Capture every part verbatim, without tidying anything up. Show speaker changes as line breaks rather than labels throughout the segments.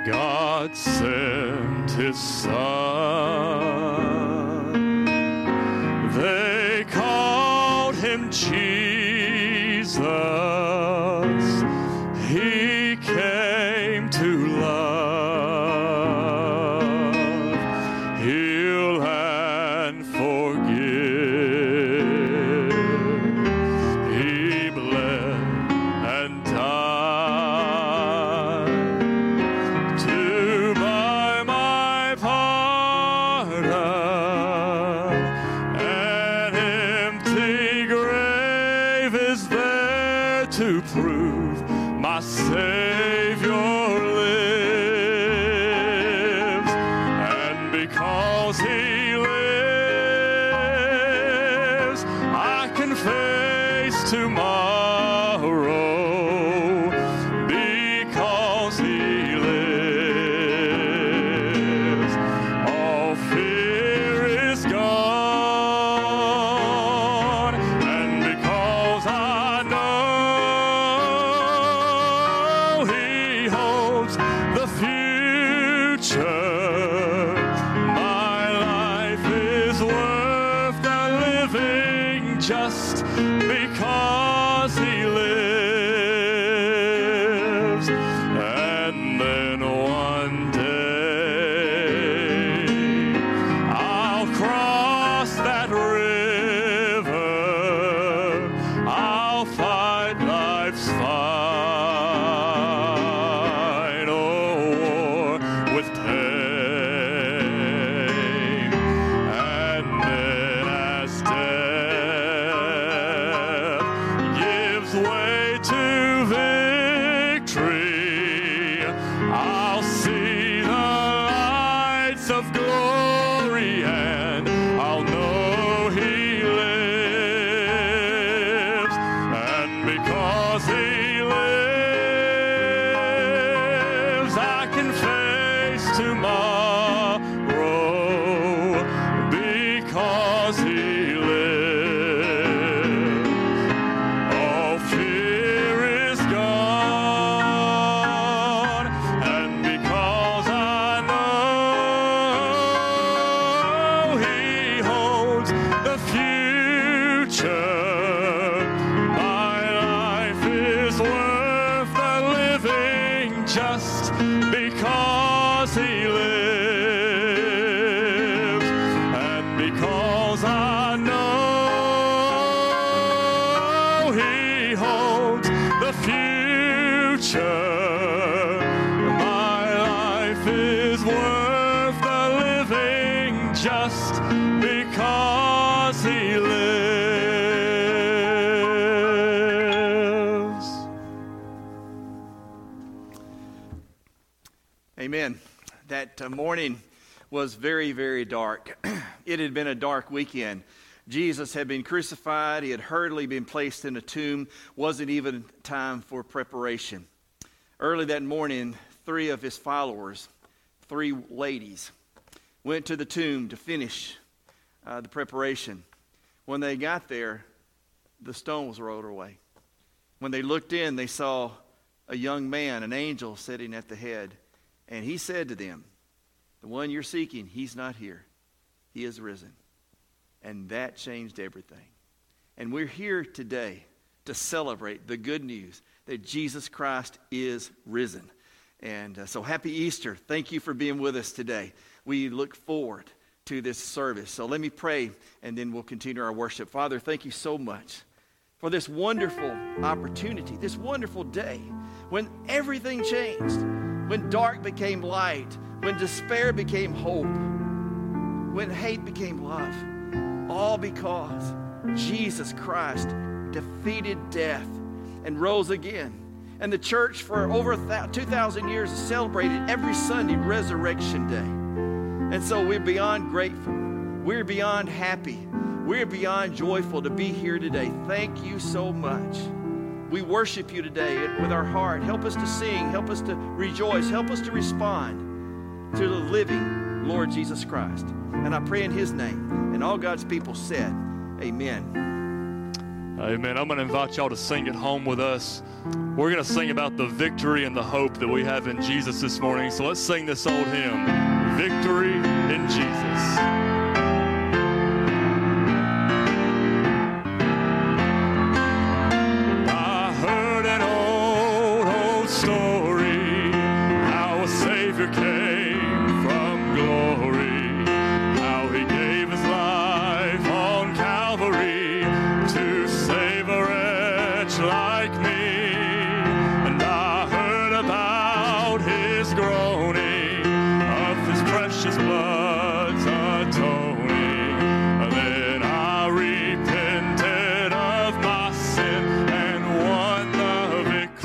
God sent his Son. They called him Jesus. He came to love, heal, and forgive. He bled and died to buy my pardon. An empty grave is there to prove my Savior lives, and because He lives, I can face tomorrow, because He lives. All fear is gone, and because I know He holds the future, my life is worth the living just because He lives. And then one day I'll cross that river, I'll fight life's final war with pain. And then as death gives way to victory, I'll see the lights of glory, and I'll know He lives. And because He lives, I can face tomorrow, because He lives. All fear is gone, and because I know He holds the future, my life is worth the living just because He lives. And because I know He holds the future, my life is worth the living just because He lives.
Amen. That uh, morning was very, very dark. It had been a dark weekend. Jesus had been crucified. He had hurriedly been placed in a tomb. Wasn't even time for preparation. Early that morning, three of His followers, three ladies, went to the tomb to finish uh, the preparation. When they got there, the stone was rolled away. When they looked in, they saw a young man, an angel, sitting at the head. And he said to them, "The one you're seeking, he's not here. He is risen." And that changed everything. And we're here today to celebrate the good news that Jesus Christ is risen. And uh, so happy Easter. Thank you for being with us today. We look forward to this service. So let me pray, and then we'll continue our worship. Father, thank you so much for this wonderful opportunity, this wonderful day when everything changed, when dark became light, when despair became hope, when hate became love, all because Jesus Christ defeated death and rose again. And the church for over two thousand years has celebrated every Sunday Resurrection Day. And so we're beyond grateful. We're beyond happy. We're beyond joyful to be here today. Thank you so much. We worship you today with our heart. Help us to sing. Help us to rejoice. Help us to respond to the living Lord Jesus Christ. And I pray in His name. And all God's people said, amen.
Amen. I'm going to invite y'all to sing at home with us. We're going to sing about the victory and the hope that we have in Jesus this morning. So let's sing this old hymn, Victory in Jesus. I heard an old, old story, how a Savior came from glory, how he gave his life on Calvary to save a wretch like me. And I heard about his groaning, of his precious blood's atoning. Then I repented of my sin and won the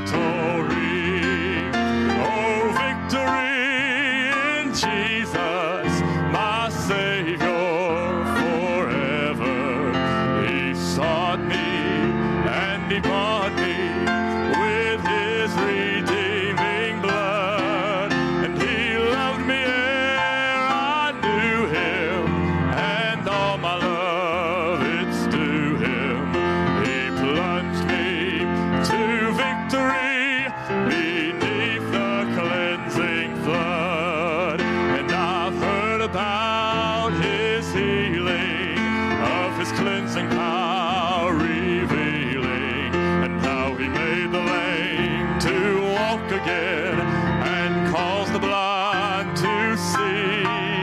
victory. Oh, victory in Jesus, my Savior forever. He sought me and he bought me with his redeeming blood. And he loved me ere I knew him, and all my love it's due him. He plunged me to victory beneath the cleansing flood. And I've heard about his healing, of his cleansing power revealing, and how he made the lame to walk again and caused the blind to see.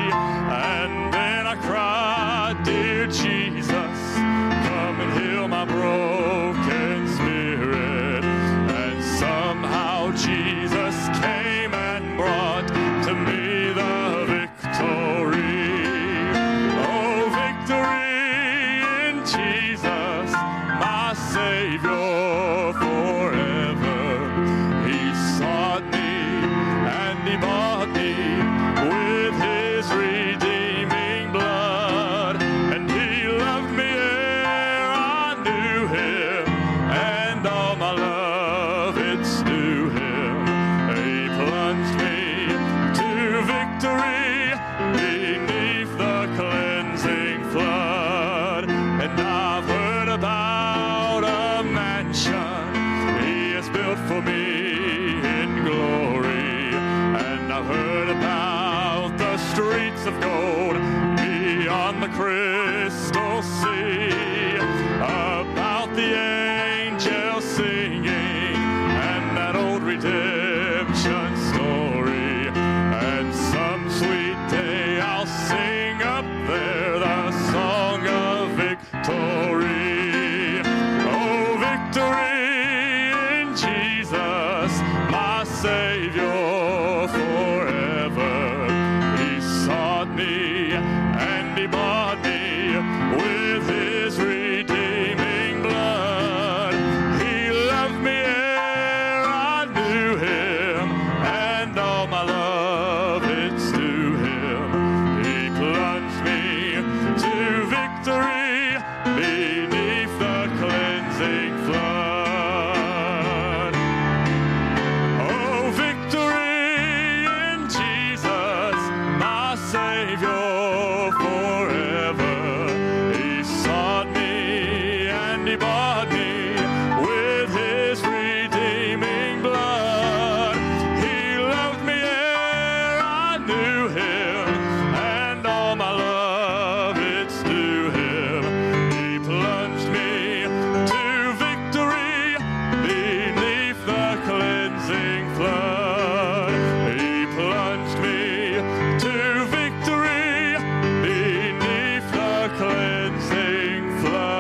And then I cried, dear Jesus, come and heal my broken spirit. And somehow Jesus came and brought to me the victory. Oh, victory in Jesus, my Savior forever. He sought me and he bought me with his redeeming blood. And he loved me ere I knew him, and all my love it's due him. He plunged me to victory beneath the cleansing flood. And I've heard about a mansion he has built for me in glory. And I've heard about the streets of gold beyond the crystal sea, about the angels singing, and that old redemption story. And some sweet day I'll sing up there the song of victory. Oh, victory in Jesus, my Savior forever. He sought me and he bought me with his redeeming blood. He loved me ere I knew him, and all my love it's due him. He plunged me to victory beneath the cleansing flood. Oh, victory in Jesus, my Savior forever. He sought me and he bought me with his redeeming blood. He loved me ere I knew him, and all my love it's due him. He plunged me to victory beneath the cleansing flood. He plunged me to victory beneath the cleansing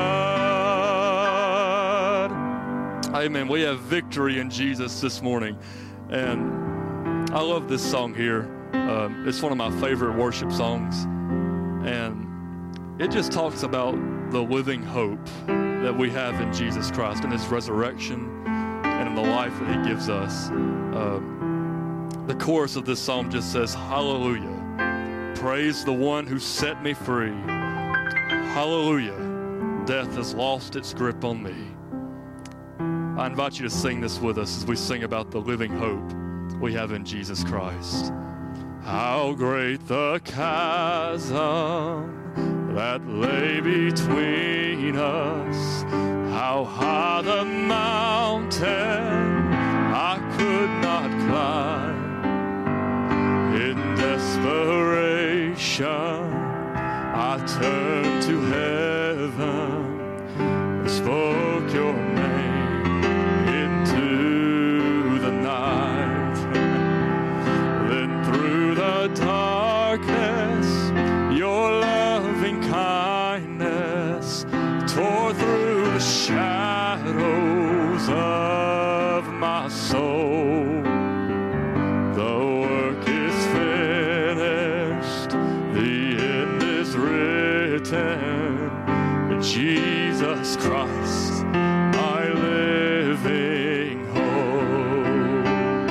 flood. Amen. We have victory in Jesus this morning. And I love this song here. Um, it's one of my favorite worship songs. And it just talks about the living hope that we have in Jesus Christ and his resurrection and in the life that he gives us. Um, the chorus of this psalm just says, hallelujah, praise the one who set me free. Hallelujah, death has lost its grip on me. I invite you to sing this with us as we sing about the living hope we have in Jesus Christ. How great the chasm that lay between us, how high the mountain I could not climb. In desperation, I turned to heaven and spoke your name into the night. Then through the darkness, your loving kindness tore through the shadows of my soul. The work is finished, the end is written. Jesus Christ, my living hope.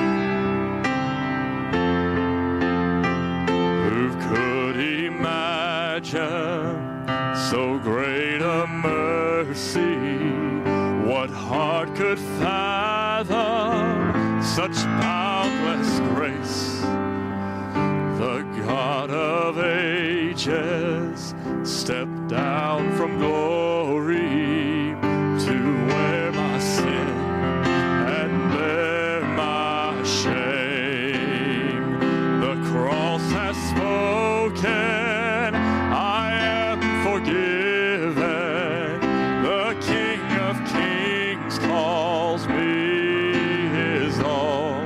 Who could imagine so great a mercy? What heart could fathom such boundless grace? The God of ages stepped down from glory to wear my sin and bear my shame. The cross has spoken, I am forgiven. The King of Kings calls me his own.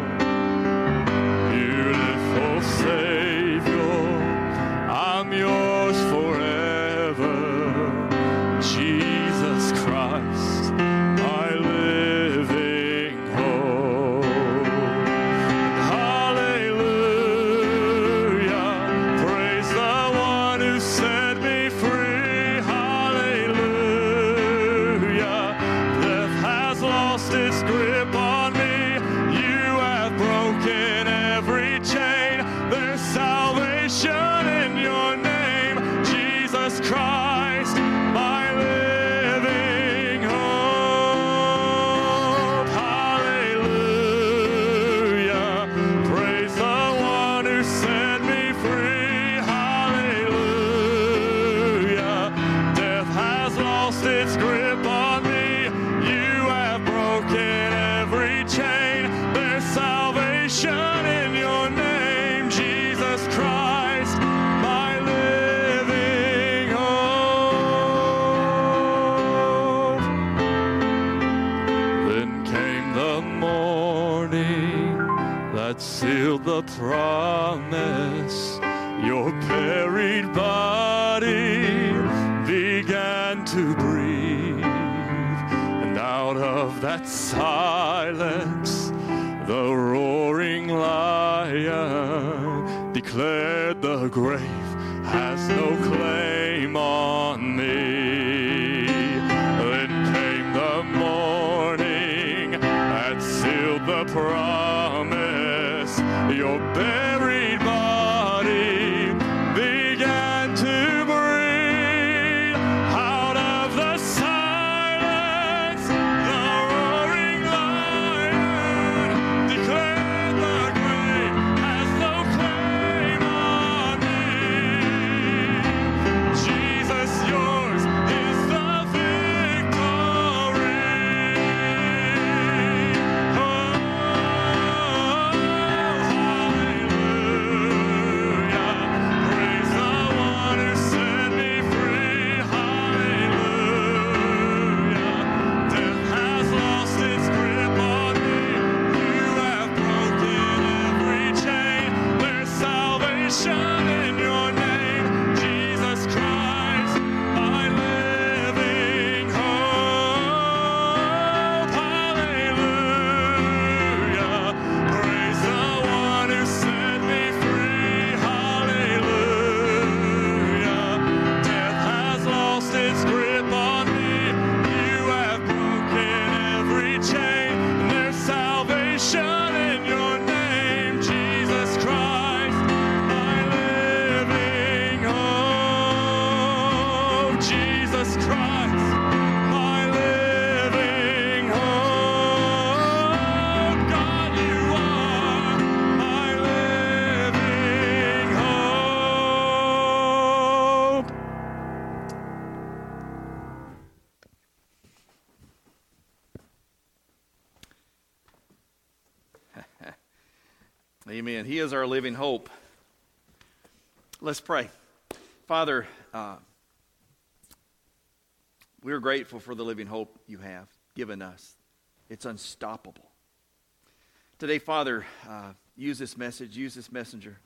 Beautiful Savior, I'm yours forever. Jesus Christ, my living hope. Hallelujah, praise the one who set me free. Hallelujah, death has lost its grip on me. You have broken every chain. There's salvation in your name, Jesus Christ, my living hope. Hallelujah, praise the one who set me free. Hallelujah, death has lost its grip on me. You have broken every chain. There's salvation in your name, Jesus Christ, my living hope. Then came the morning that sealed the promise. Your buried body began to breathe, and out of that silence, the roaring lion declared the grave has no claim on me. Then came the morning that sealed the promise. Your buried body began to breathe. Out of the silence, the roaring lion declared the grave has no claim on me. Jesus, yours is the victory. Oh, hallelujah.
Amen. He is our living hope. Let's pray. Father, uh, we're grateful for the living hope you have given us. It's unstoppable. Today, Father, uh, use this message, use this messenger.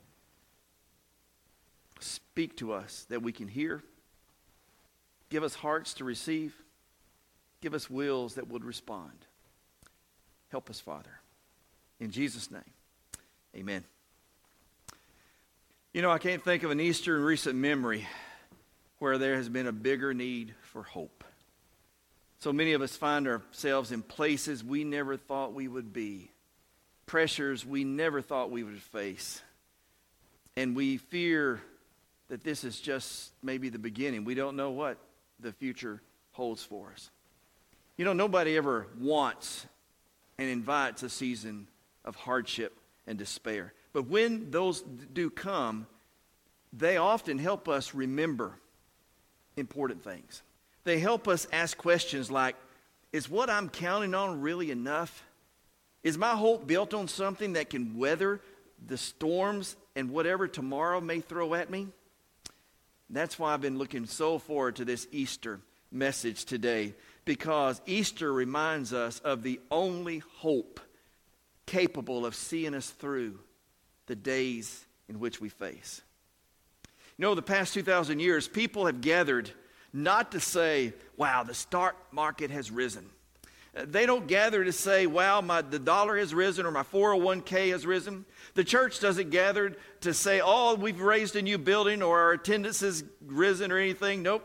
Speak to us that we can hear. Give us hearts to receive. Give us wills that would respond. Help us, Father. In Jesus' name, amen. You know, I can't think of an Easter in recent memory where there has been a bigger need for hope. So many of us find ourselves in places we never thought we would be, pressures we never thought we would face, and we fear that this is just maybe the beginning. We don't know what the future holds for us. You know, nobody ever wants and invites a season of hardship and despair. But when those do come, they often help us remember important things. They help us ask questions like, is what I'm counting on really enough? Is my hope built on something that can weather the storms and whatever tomorrow may throw at me? That's why I've been looking so forward to this Easter message today, because Easter reminds us of the only hope capable of seeing us through the days in which we face. You know, the past two thousand years, people have gathered not to say, wow, the stock market has risen. They don't gather to say, wow, my, the dollar has risen or my four oh one k has risen. The church doesn't gather to say, oh, we've raised a new building or our attendance has risen or anything. Nope.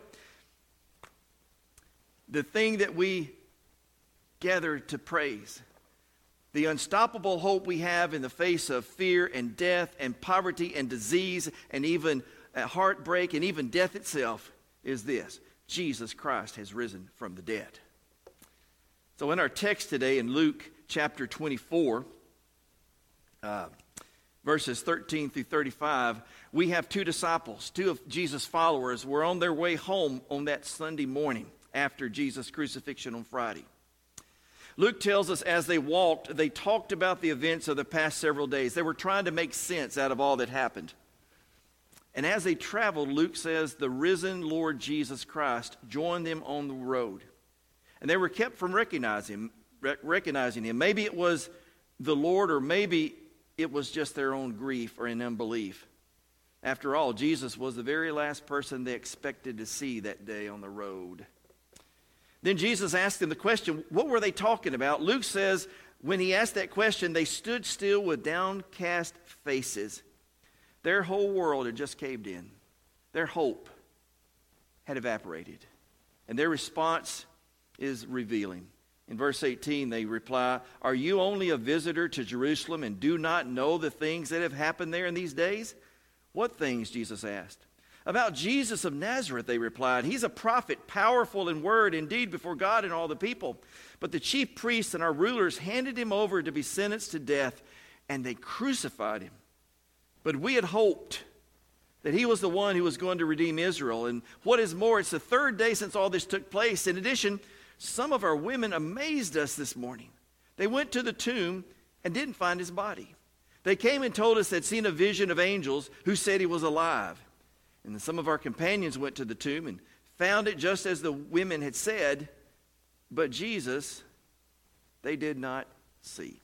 The thing that we gather to praise, the unstoppable hope we have in the face of fear and death and poverty and disease and even heartbreak and even death itself, is this: Jesus Christ has risen from the dead. So in our text today in Luke chapter twenty-four, uh, verses thirteen through thirty-five, we have two disciples, two of Jesus' followers, were on their way home on that Sunday morning after Jesus' crucifixion on Friday. Luke tells us as they walked, they talked about the events of the past several days. They were trying to make sense out of all that happened. And as they traveled, Luke says, the risen Lord Jesus Christ joined them on the road. And they were kept from recognizing, recognizing him. Maybe it was the Lord, or maybe it was just their own grief or an unbelief. After all, Jesus was the very last person they expected to see that day on the road. Then Jesus asked them the question, what were they talking about? Luke says, when he asked that question, they stood still with downcast faces. Their whole world had just caved in. Their hope had evaporated. And their response is revealing. In verse eighteen, they reply, are you only a visitor to Jerusalem and do not know the things that have happened there in these days? What things? Jesus asked. About Jesus of Nazareth, they replied. He's a prophet, powerful in word, indeed, before God and all the people. But the chief priests and our rulers handed him over to be sentenced to death, and they crucified him. But we had hoped that he was the one who was going to redeem Israel. And what is more, it's the third day since all this took place. In addition, some of our women amazed us this morning. They went to the tomb and didn't find his body. They came and told us they'd seen a vision of angels who said he was alive. And then some of our companions went to the tomb and found it just as the women had said, but Jesus they did not see.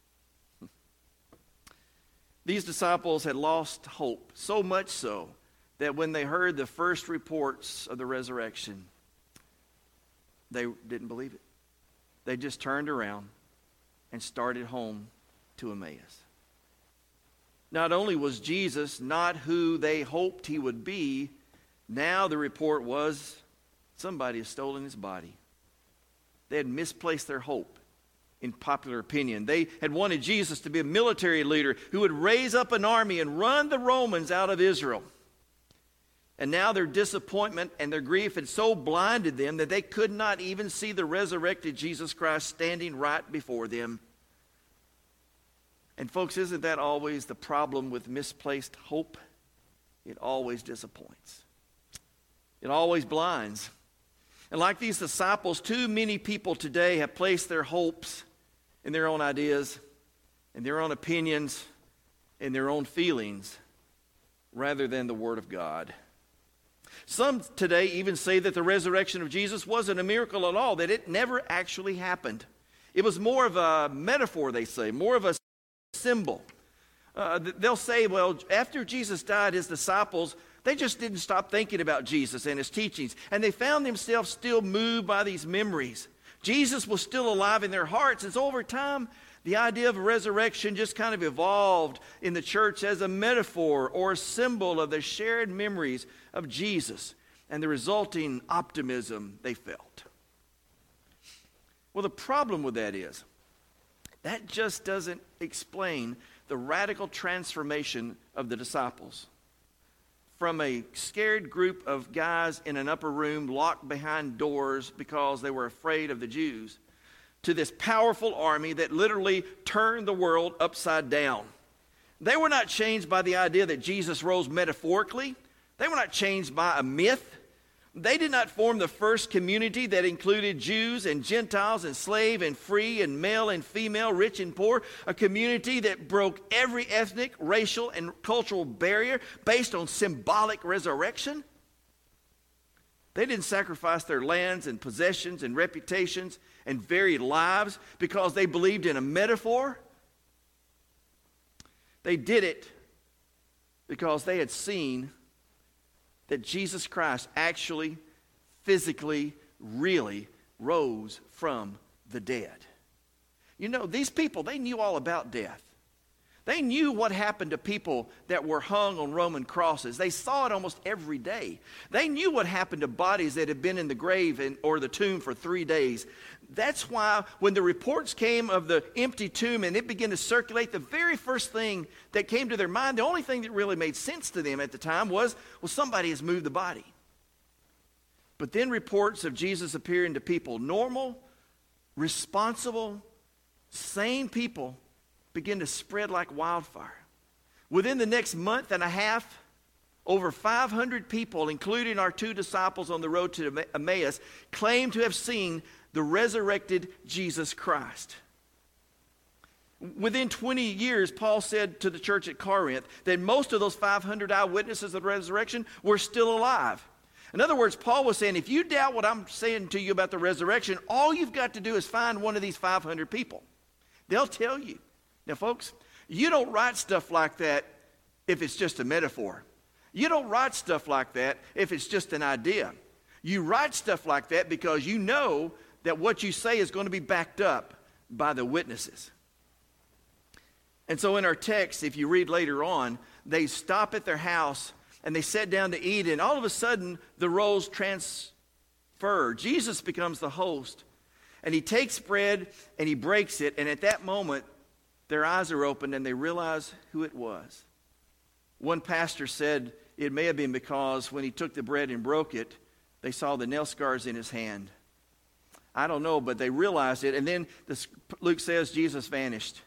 These disciples had lost hope, so much so that when they heard the first reports of the resurrection, they didn't believe it. They just turned around and started home to Emmaus. Not only was Jesus not who they hoped he would be, now the report was somebody has stolen his body. They had misplaced their hope in popular opinion. They had wanted Jesus to be a military leader who would raise up an army and run the Romans out of Israel. And now their disappointment and their grief had so blinded them that they could not even see the resurrected Jesus Christ standing right before them. And folks, isn't that always the problem with misplaced hope? It always disappoints. It always blinds. And like these disciples, too many people today have placed their hopes in their own ideas, in their own opinions, in their own feelings rather than the Word of God. Some today even say that the resurrection of Jesus wasn't a miracle at all, that it never actually happened. It was more of a metaphor, they say, more of a symbol. Uh, they'll say, well, after Jesus died, his disciples, they just didn't stop thinking about Jesus and his teachings, and they found themselves still moved by these memories. Jesus was still alive in their hearts, and so over time, the idea of a resurrection just kind of evolved in the church as a metaphor or a symbol of the shared memories of Jesus and the resulting optimism they felt. Well, the problem with that is that just doesn't explain the radical transformation of the disciples. From a scared group of guys in an upper room locked behind doors because they were afraid of the Jews, to this powerful army that literally turned the world upside down. They were not changed by the idea that Jesus rose metaphorically. They were not changed by a myth. They did not form the first community that included Jews and Gentiles and slave and free and male and female, rich and poor, a community that broke every ethnic, racial, and cultural barrier based on symbolic resurrection. They didn't sacrifice their lands and possessions and reputations and varied lives because they believed in a metaphor. They did it because they had seen that Jesus Christ actually, physically, really rose from the dead. You know, these people, they knew all about death. They knew what happened to people that were hung on Roman crosses. They saw it almost every day. They knew what happened to bodies that had been in the grave and, or the tomb for three days. That's why when the reports came of the empty tomb and it began to circulate, the very first thing that came to their mind, the only thing that really made sense to them at the time was, well, somebody has moved the body. But then reports of Jesus appearing to people, normal, responsible, sane people, begin to spread like wildfire. Within the next month and a half, over five hundred people, including our two disciples on the road to Emmaus, claimed to have seen the resurrected Jesus Christ. Within twenty years, Paul said to the church at Corinth that most of those five hundred eyewitnesses of the resurrection were still alive. In other words, Paul was saying, if you doubt what I'm saying to you about the resurrection, all you've got to do is find one of these five hundred people. They'll tell you. Now, folks, you don't write stuff like that if it's just a metaphor. You don't write stuff like that if it's just an idea. You write stuff like that because you know that what you say is going to be backed up by the witnesses. And so in our text, if you read later on, they stop at their house and they sat down to eat, and all of a sudden the roles transfer. Jesus becomes the host, and he takes bread and he breaks it, and at that moment, their eyes are opened and they realize who it was. One pastor said it may have been because when he took the bread and broke it, they saw the nail scars in his hand. I don't know, but they realized it. And then this, Luke says Jesus vanished.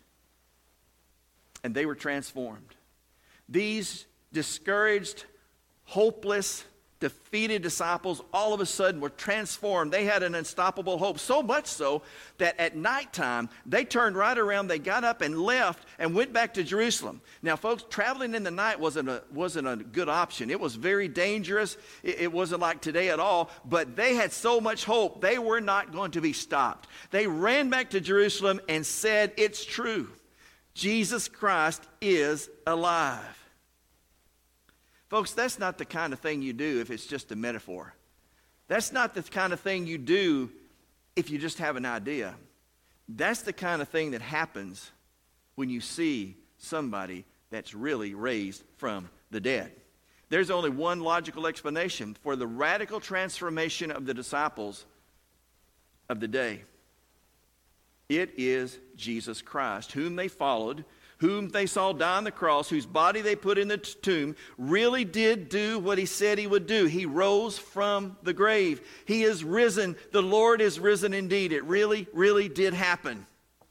And they were transformed. These discouraged, hopeless, defeated disciples all of a sudden were transformed. They had an unstoppable hope, so much so that at nighttime they turned right around, they got up and left and went back to Jerusalem. Now, folks, traveling in the night wasn't a, wasn't a good option. It was very dangerous. It, it wasn't like today at all, but they had so much hope. They were not going to be stopped. They ran back to Jerusalem and said, it's true. Jesus Christ is alive. Folks, that's not the kind of thing you do if it's just a metaphor. That's not the kind of thing you do if you just have an idea. That's the kind of thing that happens when you see somebody that's really raised from the dead. There's only one logical explanation for the radical transformation of the disciples of the day. It is Jesus Christ, whom they followed, whom they saw die on the cross, whose body they put in the t- tomb, really did do what he said he would do. He rose from the grave. He is risen. The Lord is risen indeed. It really, really did happen.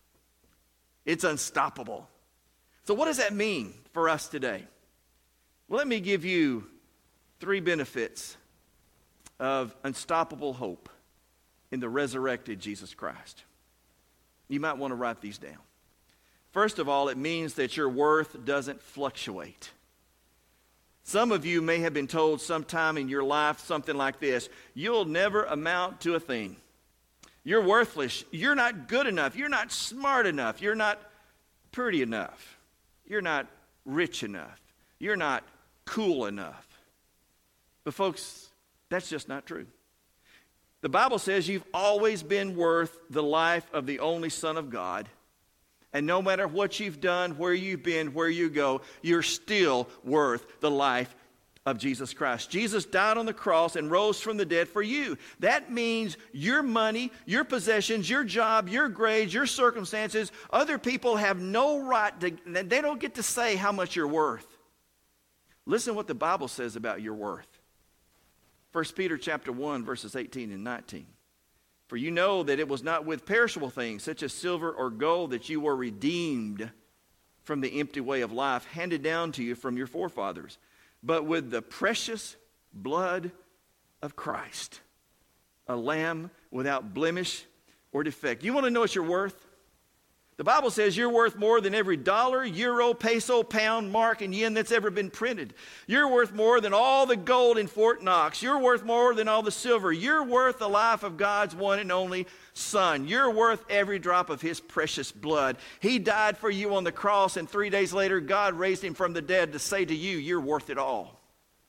It's unstoppable. So what does that mean for us today? Well, let me give you three benefits of unstoppable hope in the resurrected Jesus Christ. You might want to write these down. First of all, it means that your worth doesn't fluctuate. Some of you may have been told sometime in your life something like this: you'll never amount to a thing. You're worthless. You're not good enough. You're not smart enough. You're not pretty enough. You're not rich enough. You're not cool enough. But folks, that's just not true. The Bible says you've always been worth the life of the only Son of God. And no matter what you've done, where you've been, where you go, you're still worth the life of Jesus Christ. Jesus died on the cross and rose from the dead for you. That means your money, your possessions, your job, your grades, your circumstances, other people have no right to, they don't get to say how much you're worth. Listen what the Bible says about your worth. First Peter chapter one, verses eighteen and nineteen. For you know that it was not with perishable things, such as silver or gold, that you were redeemed from the empty way of life handed down to you from your forefathers, but with the precious blood of Christ, a lamb without blemish or defect. You want to know what you're worth? The Bible says you're worth more than every dollar, euro, peso, pound, mark, and yen that's ever been printed. You're worth more than all the gold in Fort Knox. You're worth more than all the silver. You're worth the life of God's one and only Son. You're worth every drop of His precious blood. He died for you on the cross, and three days later, God raised Him from the dead to say to you, you're worth it all.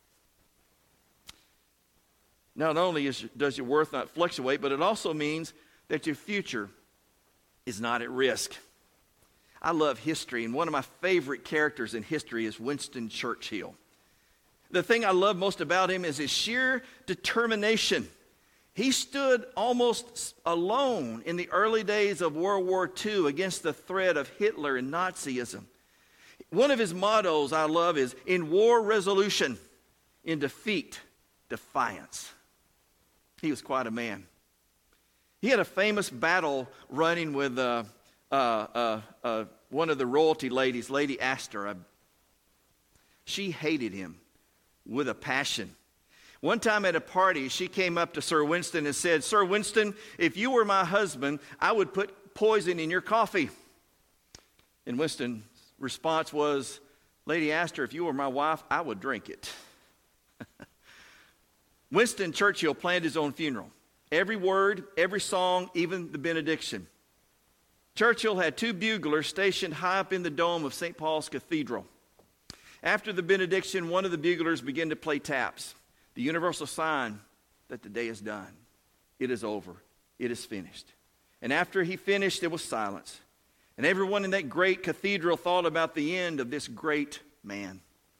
Not only is, does your worth not fluctuate, but it also means that your future is not at risk. I love history, and one of my favorite characters in history is Winston Churchill. The thing I love most about him is his sheer determination. He stood almost alone in the early days of World War Two against the threat of Hitler and Nazism. One of his mottos I love is, in war, resolution; in defeat, defiance. He was quite a man. He had a famous battle running with uh, uh, uh, uh, one of the royalty ladies, Lady Astor. She hated him with a passion. One time at a party, she came up to Sir Winston and said, Sir Winston, if you were my husband, I would put poison in your coffee. And Winston's response was, Lady Astor, if you were my wife, I would drink it. Winston Churchill planned his own funeral. Every word, every song, even the benediction. Churchill had two buglers stationed high up in the dome of Saint Paul's Cathedral. After the benediction, one of the buglers began to play taps, the universal sign that the day is done. It is over. It is finished. And after he finished, there was silence. And everyone in that great cathedral thought about the end of this great man.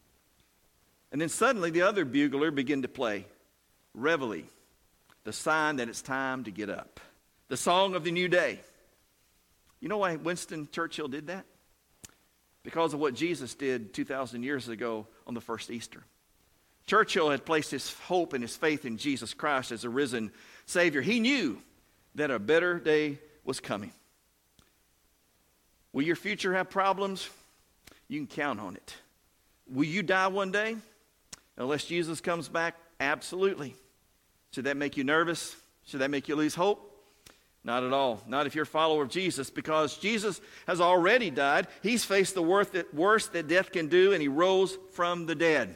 And then suddenly the other bugler began to play Reveille, the sign that it's time to get up. The song of the new day. You know why Winston Churchill did that? Because of what Jesus did two thousand years ago on the first Easter. Churchill had placed his hope and his faith in Jesus Christ as a risen Savior. He knew that a better day was coming. Will your future have problems? You can count on it. Will you die one day? Unless Jesus comes back? Absolutely. Should that make you nervous? Should that make you lose hope? Not at all. Not if you're a follower of Jesus, because Jesus has already died. He's faced the worst that death can do, and He rose from the dead.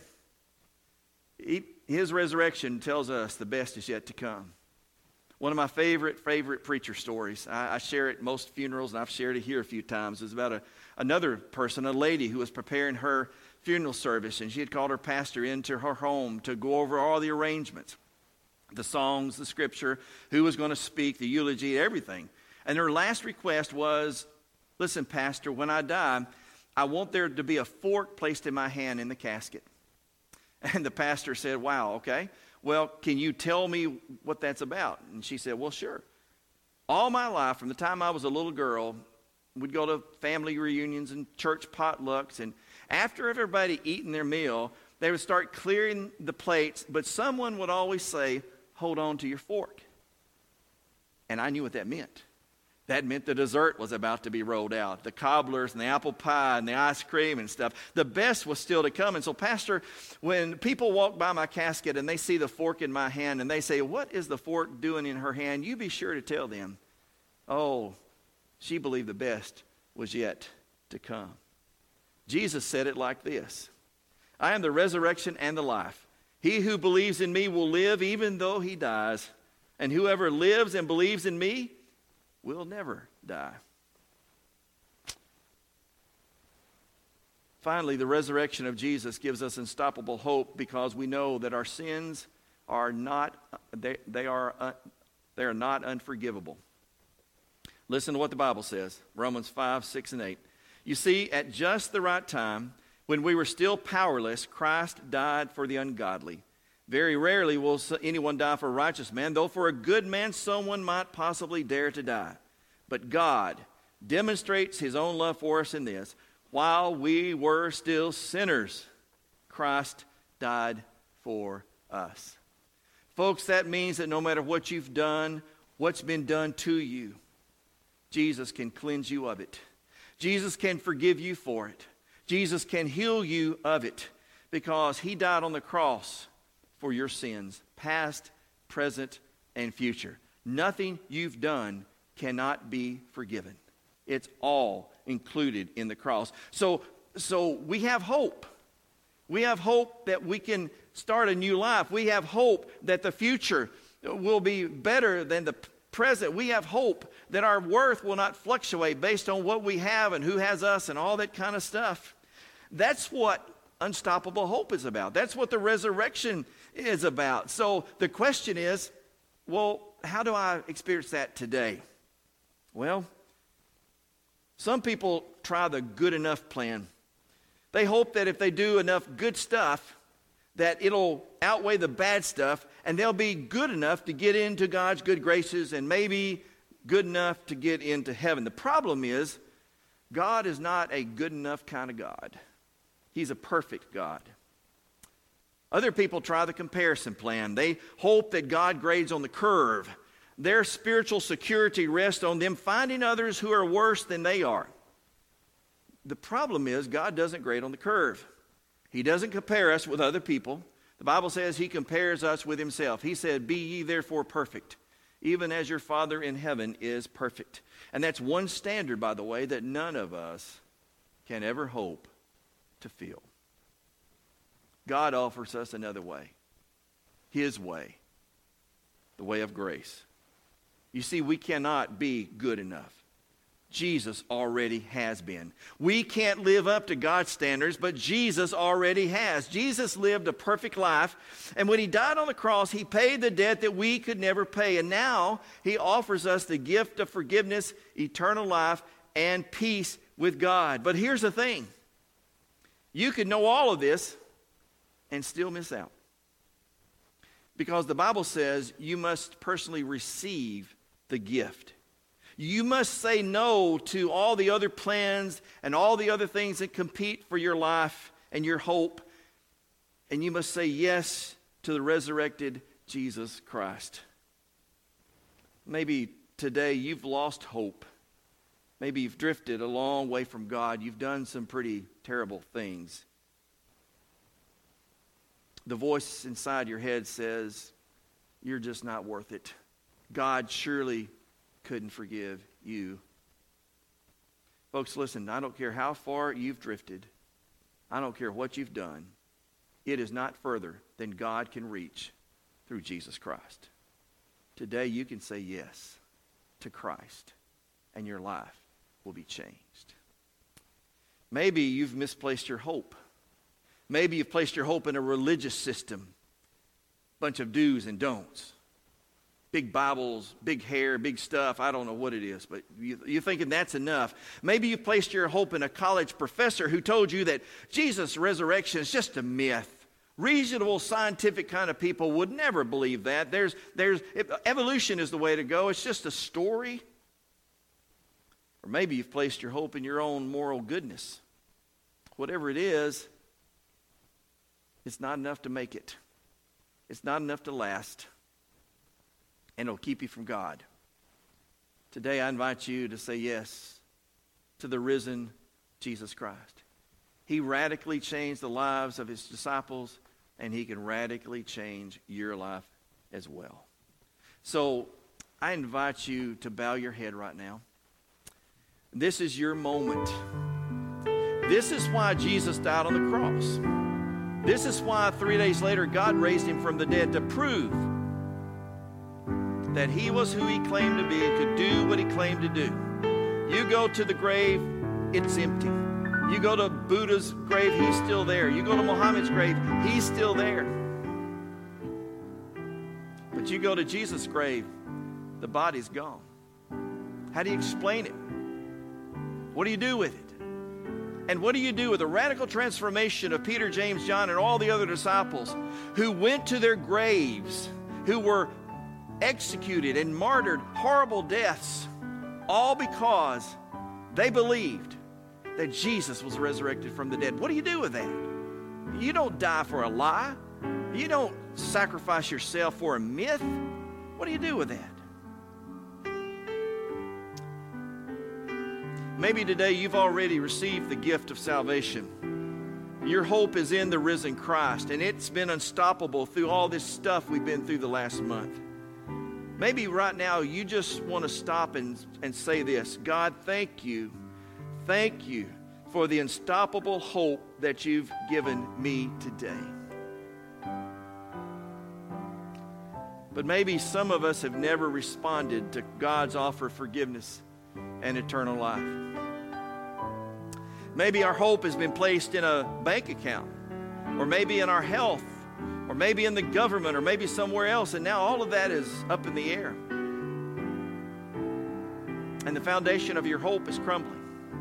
He, his resurrection tells us the best is yet to come. One of my favorite, favorite preacher stories, I, I share it at most funerals, and I've shared it here a few times, is about a, another person, a lady who was preparing her funeral service, and she had called her pastor into her home to go over all the arrangements. The songs, the scripture, who was going to speak, the eulogy, everything. And her last request was, listen, Pastor, when I die, I want there to be a fork placed in my hand in the casket. And the pastor said, wow, okay. Well, can you tell me what that's about? And she said, well, sure. All my life, from the time I was a little girl, we'd go to family reunions and church potlucks. And after everybody eating their meal, they would start clearing the plates, but someone would always say, hold on to your fork. And I knew what that meant. That meant the dessert was about to be rolled out. The cobblers and the apple pie and the ice cream and stuff. The best was still to come. And so, Pastor, when people walk by my casket and they see the fork in my hand and they say, what is the fork doing in her hand? You be sure to tell them, oh, she believed the best was yet to come. Jesus said it like this: I am the resurrection and the life. He who believes in me will live even though he dies, and whoever lives and believes in me will never die. Finally, the resurrection of Jesus gives us unstoppable hope because we know that our sins are not they, they are uh, they are not unforgivable. Listen to what the Bible says, Romans five, six, and eight. You see, at just the right time, when we were still powerless, Christ died for the ungodly. Very rarely will anyone die for a righteous man, though for a good man someone might possibly dare to die. But God demonstrates his own love for us in this: while we were still sinners, Christ died for us. Folks, that means that no matter what you've done, what's been done to you, Jesus can cleanse you of it. Jesus can forgive you for it. Jesus can heal you of it because he died on the cross for your sins, past, present, and future. Nothing you've done cannot be forgiven. It's all included in the cross. So, so we have hope. We have hope that we can start a new life. We have hope that the future will be better than the present. We have hope that our worth will not fluctuate based on what we have and who has us and all that kind of stuff. That's what unstoppable hope is about. That's what the resurrection is about. So the question is, well, how do I experience that today? Well, some people try the good enough plan. They hope that if they do enough good stuff, that it'll outweigh the bad stuff, and they'll be good enough to get into God's good graces and maybe good enough to get into heaven. The problem is, God is not a good enough kind of God. He's a perfect God. Other people try the comparison plan. They hope that God grades on the curve. Their spiritual security rests on them finding others who are worse than they are. The problem is, God doesn't grade on the curve. He doesn't compare us with other people. The Bible says he compares us with himself. He said, be ye therefore perfect, even as your Father in heaven is perfect. And that's one standard, by the way, that none of us can ever hope to feel. God offers us another way, his way, the way of grace. You see, we cannot be good enough. Jesus already has been. We can't live up to God's standards, but Jesus already has. Jesus lived a perfect life, and when he died on the cross, he paid the debt that we could never pay. And now he offers us the gift of forgiveness, eternal life, and peace with God. But here's the thing. You could know all of this and still miss out. Because the Bible says you must personally receive the gift. You must say no to all the other plans and all the other things that compete for your life and your hope. And you must say yes to the resurrected Jesus Christ. Maybe today you've lost hope. Maybe you've drifted a long way from God. You've done some pretty terrible things. The voice inside your head says, you're just not worth it. God surely couldn't forgive you. Folks, listen, I don't care how far you've drifted. I don't care what you've done. It is not further than God can reach through Jesus Christ. Today you can say yes to Christ, and your life will be changed. Maybe you've misplaced your hope. Maybe you've placed your hope in a religious system. Bunch of do's and don'ts. Big Bibles, big hair, big stuff. I don't know what it is, but you, you're thinking that's enough. Maybe you placed your hope in a college professor who told you that Jesus' resurrection is just a myth. Reasonable, scientific kind of people would never believe that. There's, there's, evolution is the way to go. It's just a story. Or maybe you've placed your hope in your own moral goodness. Whatever it is, it's not enough to make it. It's not enough to last. And it'll keep you from God. Today I invite you to say yes to the risen Jesus Christ. He radically changed the lives of his disciples, and he can radically change your life as well. So I invite you to bow your head right now. This is your moment This is why Jesus died on the cross. This is why three days later God raised him from the dead, to prove that he was who he claimed to be and could do what he claimed to do. You go to the grave, it's empty. You go to Buddha's grave, he's still there. You go to Muhammad's grave, he's still there. But you go to Jesus' grave, the body's gone. How do you explain it? What do you do with it? And what do you do with the radical transformation of Peter, James, John, and all the other disciples who went to their graves, who were executed and martyred horrible deaths, all because they believed that Jesus was resurrected from the dead? What do you do with that? You don't die for a lie. You don't sacrifice yourself for a myth. What do you do with that? Maybe today you've already received the gift of salvation. Your hope is in the risen Christ, and it's been unstoppable through all this stuff we've been through the last month. Maybe right now you just want to stop and, and say this: God, thank you. Thank you for the unstoppable hope that you've given me today. But maybe some of us have never responded to God's offer of forgiveness and eternal life. Maybe our hope has been placed in a bank account, or maybe in our health, or maybe in the government, or maybe somewhere else, and now all of that is up in the air. And the foundation of your hope is crumbling.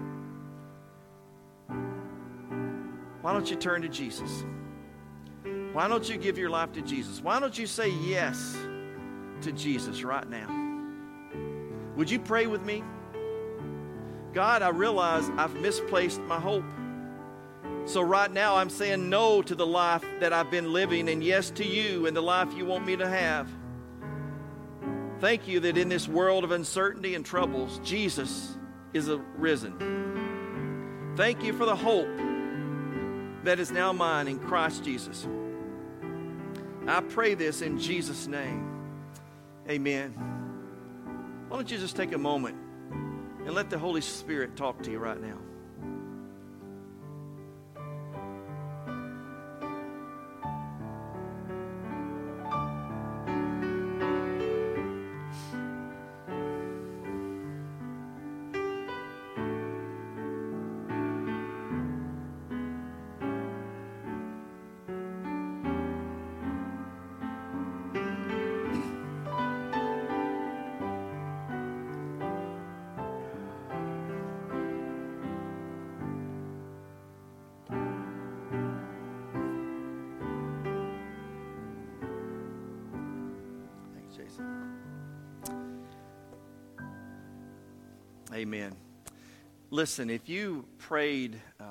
Why don't you turn to Jesus? Why don't you give your life to Jesus? Why don't you say yes to Jesus right now? Would you pray with me? God, I realize I've misplaced my hope. So right now I'm saying no to the life that I've been living, and yes to you and the life you want me to have. Thank you that in this world of uncertainty and troubles, Jesus is risen. Thank you for the hope that is now mine in Christ Jesus. I pray this in Jesus' name. Amen. Why don't you just take a moment and let the Holy Spirit talk to you right now. Amen. Listen, if you prayed uh,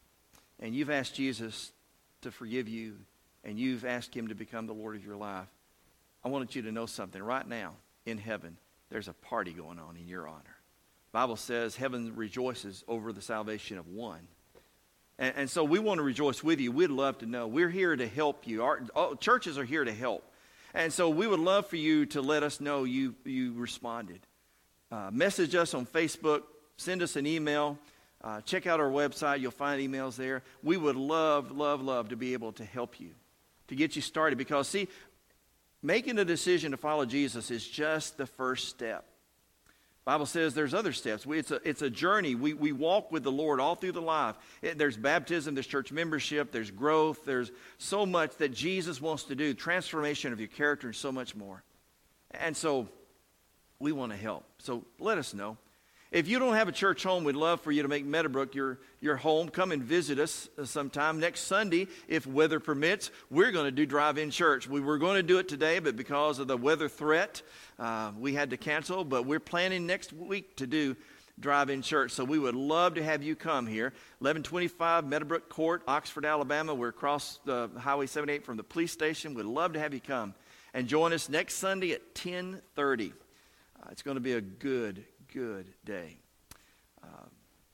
and you've asked Jesus to forgive you and you've asked him to become the Lord of your life, I wanted you to know something. Right now in heaven, there's a party going on in your honor. The Bible says heaven rejoices over the salvation of one. And, and so we want to rejoice with you. We'd love to know. We're here to help you. Our oh, churches are here to help. And so we would love for you to let us know you, you responded. Uh, message us on Facebook. Send us an email. Uh, check out our website. You'll find emails there. We would love, love, love to be able to help you, to get you started. Because, see, making a decision to follow Jesus is just the first step. The Bible says there's other steps. We, it's, a, it's a journey. We, we walk with the Lord all through the life. It, there's baptism, there's church membership, there's growth, there's so much that Jesus wants to do, transformation of your character and so much more. And so we want to help. So let us know. If you don't have a church home, we'd love for you to make Meadowbrook your, your home. Come and visit us sometime. Next Sunday, if weather permits, we're going to do drive-in church. We were going to do it today, but because of the weather threat, uh, we had to cancel. But we're planning next week to do drive-in church. So we would love to have you come here. eleven twenty-five Meadowbrook Court, Oxford, Alabama. We're across the Highway seventy-eight from the police station. We'd love to have you come and join us next Sunday at ten thirty. Uh, it's going to be a good, good day. Uh,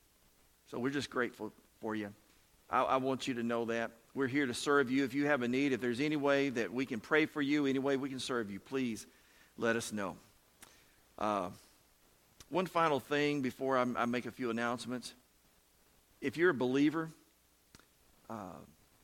so we're just grateful for you. I, I want you to know that. We're here to serve you. If you have a need, if there's any way that we can pray for you, any way we can serve you, please let us know. Uh, one final thing before I, I make a few announcements. if you're a believer, uh,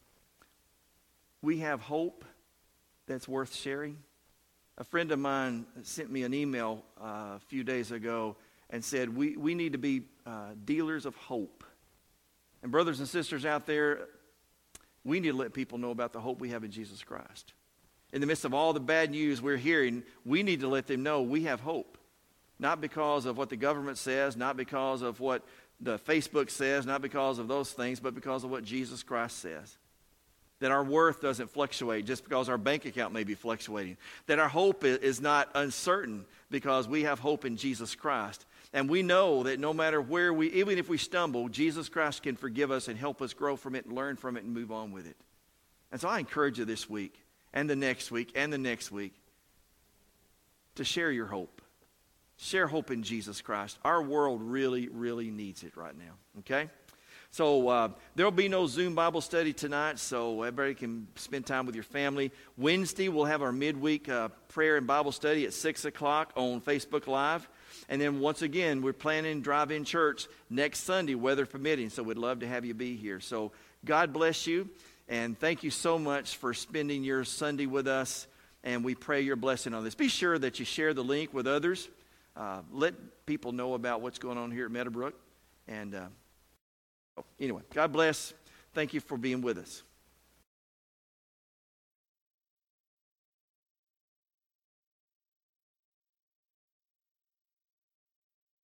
we have hope that's worth sharing. A friend of mine sent me an email uh, a few days ago and said, we, we need to be uh, dealers of hope. And brothers and sisters out there, we need to let people know about the hope we have in Jesus Christ. In the midst of all the bad news we're hearing, we need to let them know we have hope. Not because of what the government says, not because of what the Facebook says, not because of those things, but because of what Jesus Christ says. That our worth doesn't fluctuate just because our bank account may be fluctuating. That our hope is not uncertain because we have hope in Jesus Christ. And we know that no matter where we, even if we stumble, Jesus Christ can forgive us and help us grow from it and learn from it and move on with it. And so I encourage you this week and the next week and the next week to share your hope. Share hope in Jesus Christ. Our world really, really needs it right now. Okay? So uh, there will be no Zoom Bible study tonight, so everybody can spend time with your family. Wednesday, we'll have our midweek uh, prayer and Bible study at six o'clock on Facebook Live. And then once again, we're planning drive-in church next Sunday, weather permitting, so we'd love to have you be here. So God bless you, and thank you so much for spending your Sunday with us, and we pray your blessing on this. Be sure that you share the link with others. Uh, let people know about what's going on here at Meadowbrook. And uh, anyway, God bless. Thank you for being with us.